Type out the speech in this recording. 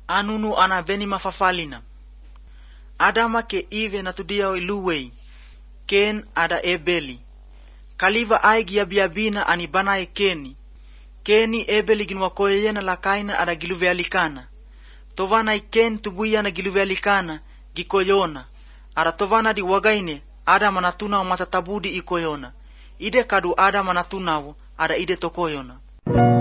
anunu ana beni mafafalina. Adama ke Ive natudia iluwei, Ken ada Ebeli. Kaliva aigi yabiabina ani banae Keni. Keni Ebeli ginuakoyena lakaina ada giluvealikana. Tovana Ken tubuyana giluvealikana gikoyona. Ada tovana di wagaine ada manatuna matatabudi ikoyona. Ide kadu ada manatunawo ada ide tokoyona.